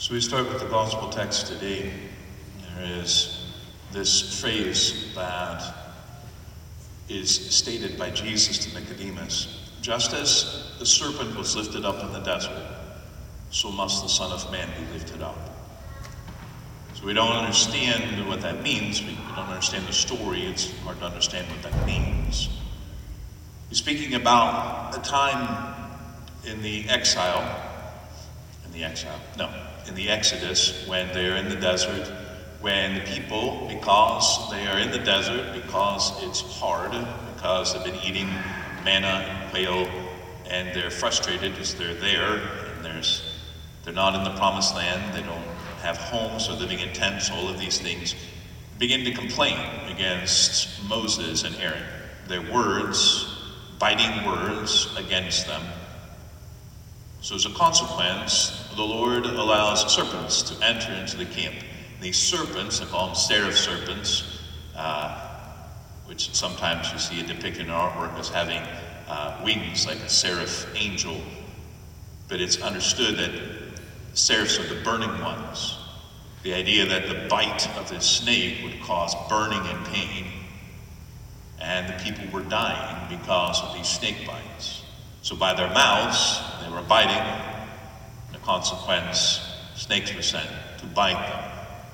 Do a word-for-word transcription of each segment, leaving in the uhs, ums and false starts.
So we start with the gospel text today. There is this phrase that is stated by Jesus to Nicodemus. Just as the serpent was lifted up in the desert, so must the Son of Man be lifted up. So we don't understand what that means. We don't understand the story. It's hard to understand what that means. He's speaking about a time in the exile, in the exile, no, in the Exodus, when they're in the desert, when the people, because they are in the desert, because it's hard, because they've been eating manna and quail, and they're frustrated because they're there, and there's they're not in the promised land, they don't have homes, they're living in tents, all of these things, begin to complain against Moses and Aaron. Their words, biting words against them. So as a consequence, the Lord allows serpents to enter into the camp. These serpents, they call them seraph serpents, uh, which sometimes you see it depicted in artwork as having uh, wings like a seraph angel. But it's understood that seraphs are the burning ones. The idea that the bite of this snake would cause burning and pain. And the people were dying because of these snake bites. So by their mouths, they were biting. And a consequence, snakes were sent to bite them.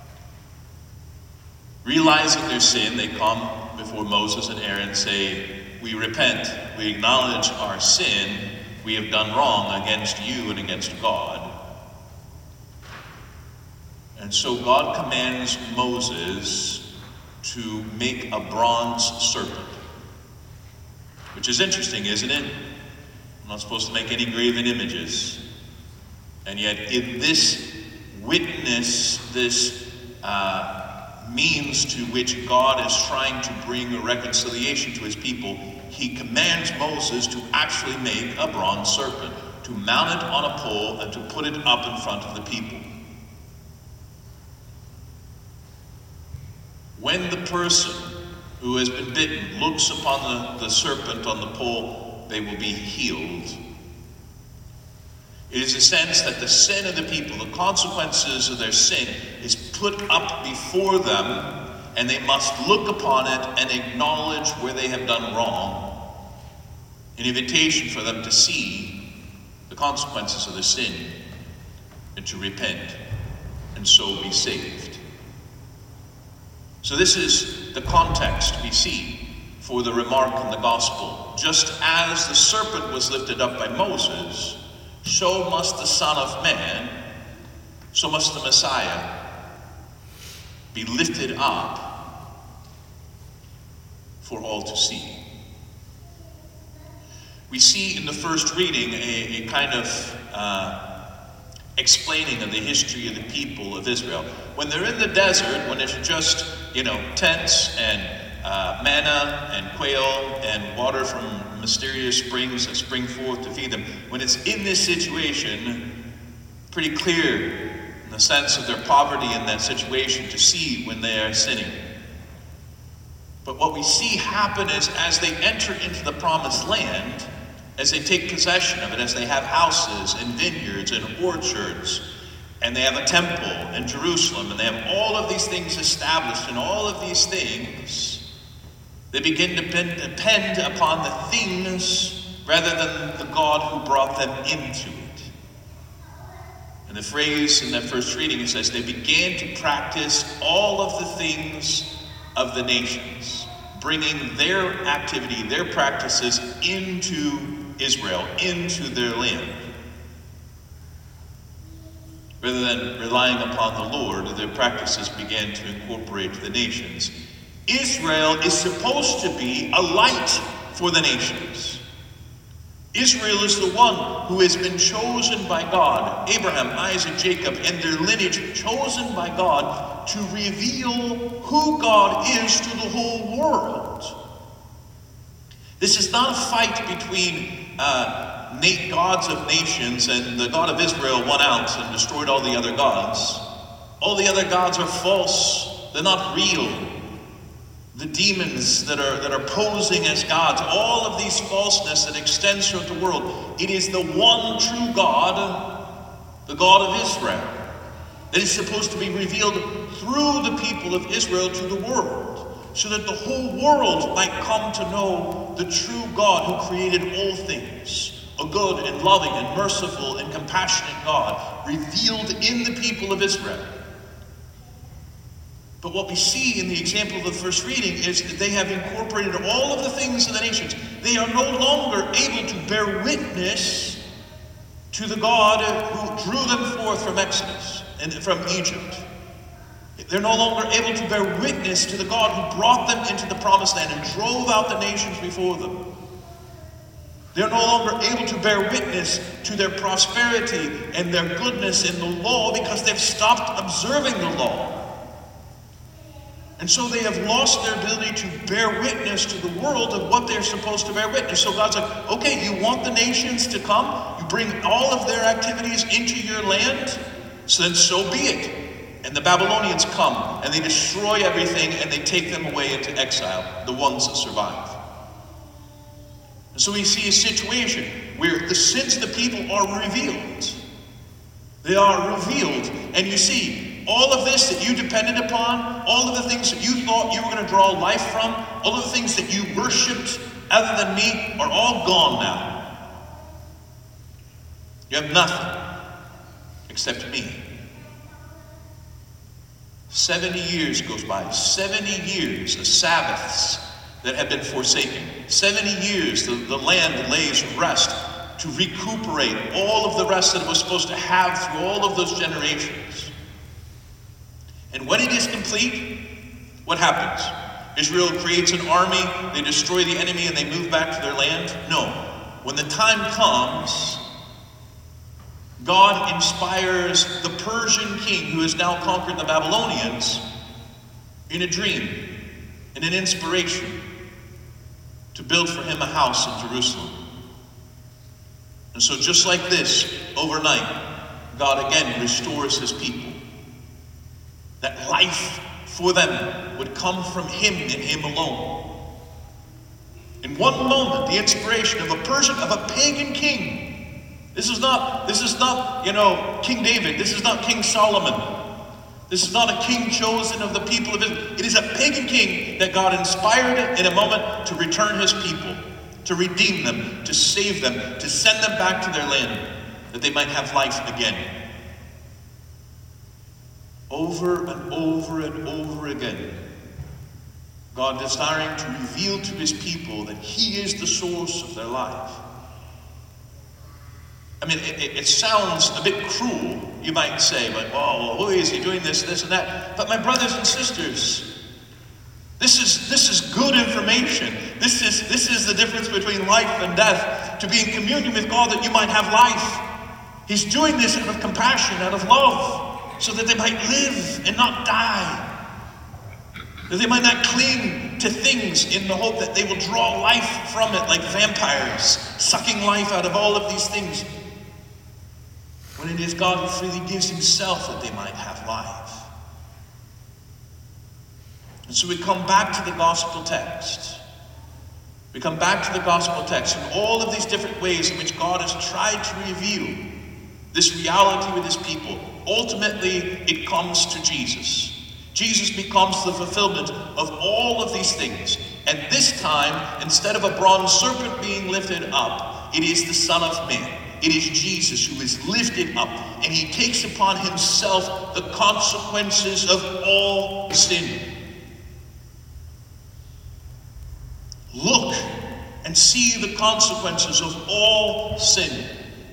Realizing their sin, they come before Moses and Aaron and say, we repent, we acknowledge our sin, we have done wrong against you and against God. And so God commands Moses to make a bronze serpent. Which is interesting, isn't it? I'm not supposed to make any graven images. And yet in this witness, this uh, means to which God is trying to bring a reconciliation to his people, he commands Moses to actually make a bronze serpent, to mount it on a pole and to put it up in front of the people. When the person who has been bitten looks upon the, the serpent on the pole, they will be healed. It is a sense that the sin of the people, the consequences of their sin, is put up before them, and they must look upon it and acknowledge where they have done wrong. An invitation for them to see the consequences of their sin and to repent and so be saved. So this is the context we see for the remark in the gospel. Just as the serpent was lifted up by Moses, so must the Son of Man, so must the Messiah be lifted up for all to see. We see in the first reading a, a kind of uh, explaining of the history of the people of Israel. When they're in the desert, when it's just, you know, tents and uh, manna and quail and water from mysterious springs that spring forth to feed them, when it's in this situation, pretty clear in the sense of their poverty in that situation to see when they are sinning. But what we see happen is as they enter into the promised land, as they take possession of it, as they have houses and vineyards and orchards, and they have a temple in Jerusalem, and they have all of these things established, and all of these things, they begin to depend, depend upon the things rather than the God who brought them into it. And the phrase in that first reading, it says, they began to practice all of the things of the nations, bringing their activity, their practices into Israel, into their land. Rather than relying upon the Lord, their practices began to incorporate the nations. Israel is supposed to be a light for the nations. Israel is the one who has been chosen by God, Abraham, Isaac, Jacob, and their lineage, chosen by God to reveal who God is to the whole world. This is not a fight between uh, gods of nations and the God of Israel won out and destroyed all the other gods. All the other gods are false. They're not real. The demons that are that are posing as gods, all of these falseness that extends throughout the world, it is the one true God, the God of Israel. that is supposed to be revealed through the people of Israel to the world, so that the whole world might come to know the true God who created all things, a good and loving and merciful and compassionate God, revealed in the people of Israel. But what we see in the example of the first reading is that they have incorporated all of the things of the nations. They are no longer able to bear witness to the God who drew them forth from Exodus and from Egypt. They're no longer able to bear witness to the God who brought them into the promised land and drove out the nations before them. They're no longer able to bear witness to their prosperity and their goodness in the law because they've stopped observing the law. And so they have lost their ability to bear witness to the world of what they're supposed to bear witness. So God's like, okay, you want the nations to come? You bring all of their activities into your land? So then so be it. And the Babylonians come, and they destroy everything, and they take them away into exile, the ones that survive. And so we see a situation where the sins of the people are revealed. They are revealed, and you see, all of this that you depended upon, all of the things that you thought you were going to draw life from, all of the things that you worshipped other than me are all gone now. You have nothing except me. Seventy years goes by. Seventy years of Sabbaths that have been forsaken. Seventy years the, the land lays rest to recuperate all of the rest that it was supposed to have through all of those generations. And when it is complete, what happens? Israel creates an army, they destroy the enemy, and they move back to their land? No. When the time comes, God inspires the Persian king who has now conquered the Babylonians in a dream, in an inspiration, to build for him a house in Jerusalem. And so just like this, overnight, God again restores his people. That life for them would come from him and him alone. In one moment, the inspiration of a Persian, of a pagan king. This is not, this is not, you know, King David. This is not King Solomon. This is not a king chosen of the people of Israel. It is a pagan king that God inspired in a moment to return his people, to redeem them, to save them, to send them back to their land, that they might have life again. Over and over and over again, God desiring to reveal to his people that he is the source of their life. I mean, it, it, it sounds a bit cruel, you might say, like, oh, who is he doing this, this, and that? But my brothers and sisters, this is this is good information. This is this is the difference between life and death. To be in communion with God that you might have life. He's doing this out of compassion, out of love, so that they might live and not die. That they might not cling to things in the hope that they will draw life from it like vampires, sucking life out of all of these things. When it is God who freely gives himself that they might have life. And so we come back to the gospel text. We come back to the gospel text and all of these different ways in which God has tried to reveal this reality with his people. Ultimately, it comes to Jesus. Jesus becomes the fulfillment of all of these things. And this time, instead of a bronze serpent being lifted up, it is the Son of Man. It is Jesus who is lifted up, and he takes upon himself the consequences of all sin. Look and see the consequences of all sin.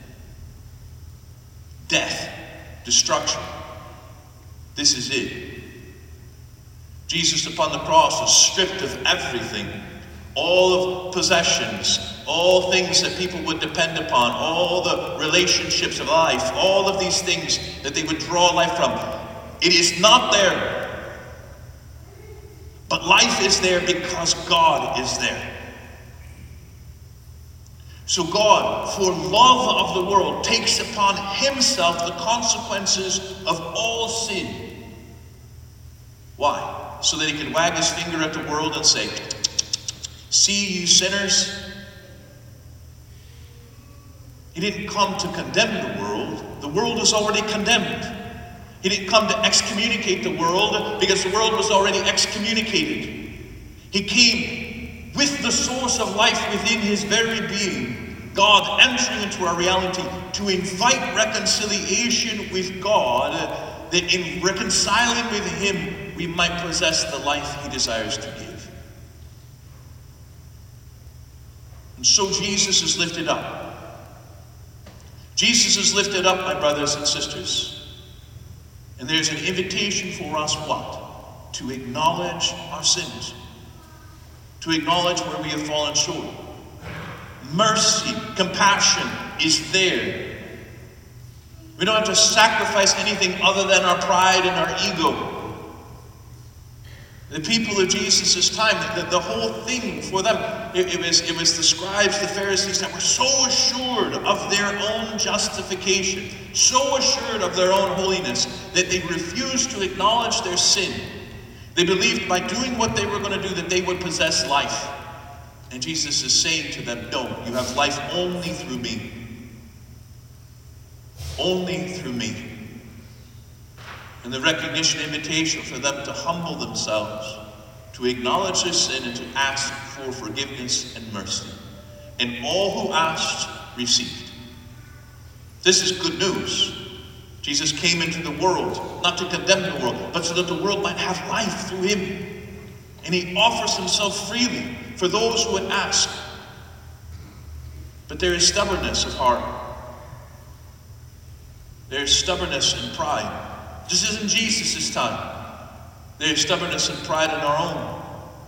Death, destruction. This is it. Jesus upon the cross is stripped of everything. All of possessions, all things that people would depend upon, all the relationships of life, all of these things that they would draw life from. It is not there. But life is there because God is there. So God, for love of the world, takes upon himself the consequences of all sin. Why? So that he can wag his finger at the world and say, see you sinners. He didn't come to condemn the world. The world is already condemned. He didn't come to excommunicate the world because the world was already excommunicated. He came with the source of life within his very being, God entering into our reality to invite reconciliation with God, that in reconciling with him we might possess the life he desires to give. And so Jesus is lifted up. Jesus is lifted up, my brothers and sisters. And there's an invitation for us what? To acknowledge our sins. To acknowledge where we have fallen short. Mercy, compassion is there. We don't have to sacrifice anything other than our pride and our ego. The people of Jesus' time, the, the whole thing for them, it, it, was, it was the scribes, the Pharisees that were so assured of their own justification, so assured of their own holiness, that they refused to acknowledge their sin. They believed by doing what they were going to do that they would possess life. And Jesus is saying to them, no, you have life only through me. Only through me. And the recognition, invitation for them to humble themselves, to acknowledge their sin and to ask for forgiveness and mercy. And all who asked received. This is good news. Jesus came into the world, not to condemn the world, but so that the world might have life through him. And he offers himself freely for those who would ask. But there is stubbornness of heart. There is stubbornness and pride. This isn't Jesus' time. There is stubbornness and pride in our own.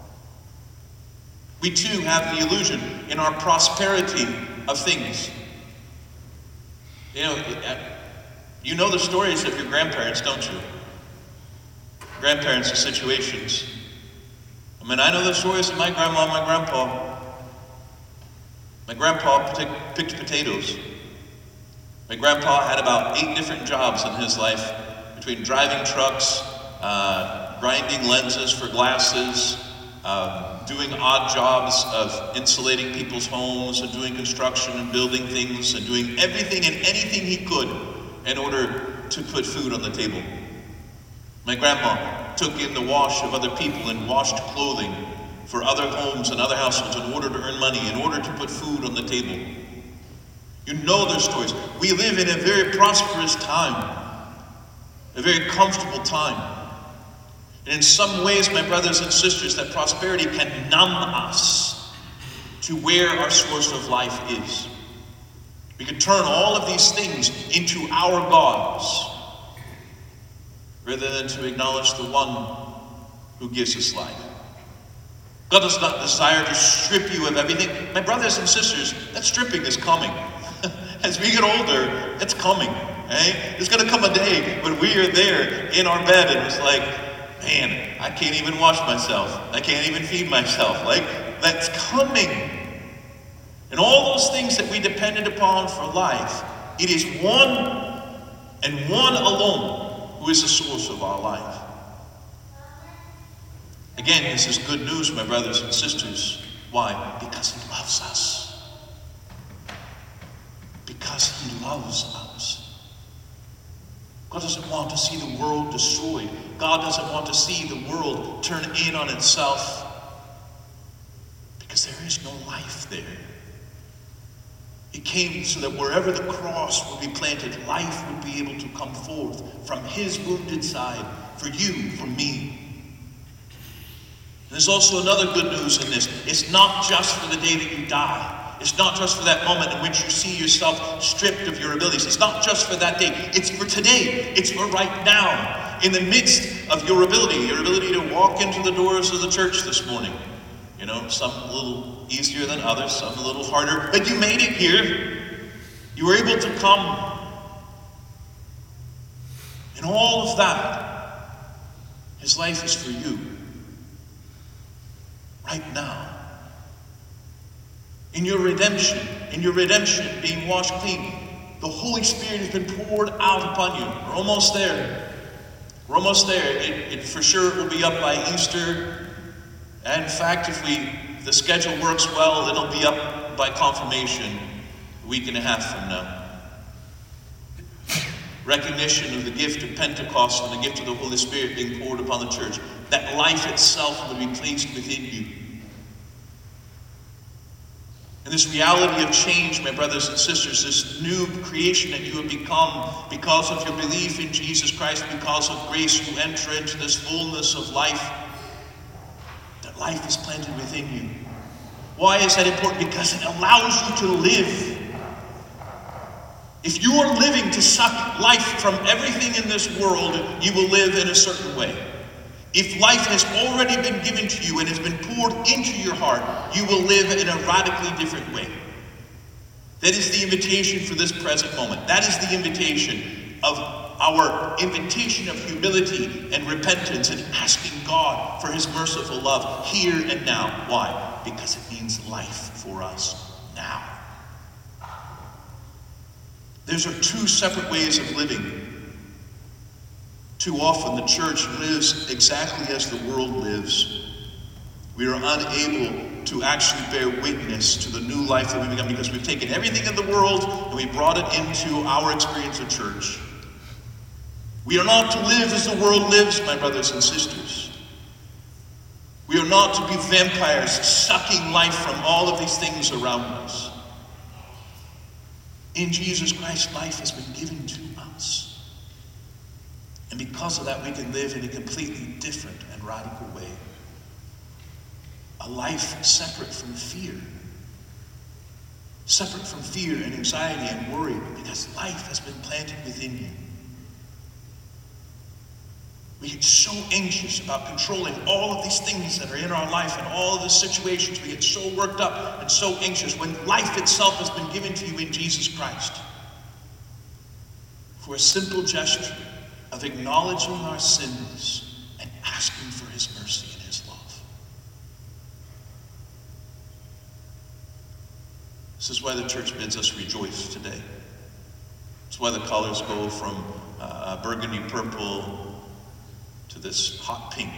We too have the illusion in our prosperity of things. You know, you know the stories of your grandparents, don't you? Grandparents and situations. I mean, I know the stories of my grandma and my grandpa. My grandpa picked potatoes. My grandpa had about eight different jobs in his life, between driving trucks, uh, grinding lenses for glasses, uh, doing odd jobs of insulating people's homes and doing construction and building things and doing everything and anything he could in order to put food on the table. My grandma took in the wash of other people and washed clothing for other homes and other households in order to earn money, in order to put food on the table. You know their stories. We live in a very prosperous time. A very comfortable time. And in some ways, my brothers and sisters, that prosperity can numb us to where our source of life is. We can turn all of these things into our gods, rather than to acknowledge the one who gives us life. God does not desire to strip you of everything. My brothers and sisters, that stripping is coming. As we get older, it's coming. Eh? There's going to come a day when we are there in our bed and it's like, man, I can't even wash myself. I can't even feed myself. Like, that's coming. And all those things that we depended upon for life, it is one and one alone who is the source of our life. Again, this is good news, my brothers and sisters. Why? Because he loves us. Because he loves us. God doesn't want to see the world destroyed. God doesn't want to see the world turn in on itself. Because there is no life there. He came so that wherever the cross would be planted, life would be able to come forth from his wounded side, for you, for me. There's also another good news in this. It's not just for the day that you die. It's not just for that moment in which you see yourself stripped of your abilities. It's not just for that day. It's for today. It's for right now. In the midst of your ability, your ability to walk into the doors of the church this morning. You know, some a little easier than others, some a little harder. But you made it here. You were able to come. And all of that, his life is for you. Right now. In your redemption, in your redemption being washed clean, the Holy Spirit has been poured out upon you. We're almost there. We're almost there. It, it for sure will be up by Easter. And in fact, if we if the schedule works well, it'll be up by confirmation a week and a half from now. recognition of the gift of Pentecost and the gift of the Holy Spirit being poured upon the church, that life itself would be placed within you. And this reality of change, my brothers and sisters, this new creation that you have become because of your belief in Jesus Christ, because of grace, you enter into this fullness of life. That life is planted within you. Why is that important? Because it allows you to live. If you are living to suck life from everything in this world, you will live in a certain way. If life has already been given to you and has been poured into your heart, you will live in a radically different way. That is the invitation for this present moment. That is the invitation of our invitation of humility and repentance and asking God for his merciful love here and now. Why? Because it means life for us now. Those are two separate ways of living. Too often the church lives exactly as the world lives. We are unable to actually bear witness to the new life that we've become because we've taken everything in the world and we brought it into our experience of church. We are not to live as the world lives, my brothers and sisters. We are not to be vampires sucking life from all of these things around us. In Jesus Christ, life has been given to us. And because of that, we can live in a completely different and radical way. A life separate from fear. Separate from fear and anxiety and worry, because life has been planted within you. We get so anxious about controlling all of these things that are in our life and all of the situations. We get so worked up and so anxious when life itself has been given to you in Jesus Christ. For a simple gesture of acknowledging our sins and asking for his mercy and his love. This is why the church bids us rejoice today. It's why the colors go from uh, burgundy purple to this hot pink.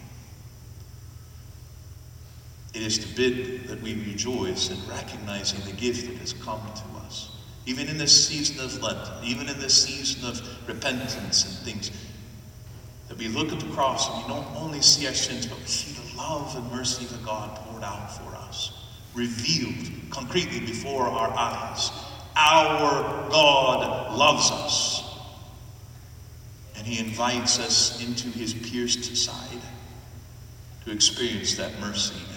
It is to bid that we rejoice in recognizing the gift that has come to us. Even in this season of Lent, even in this season of repentance and things, that we look at the cross and we don't only see our sins, but we see the love and mercy of God poured out for us, revealed concretely before our eyes. Our God loves us, and he invites us into his pierced side to experience that mercy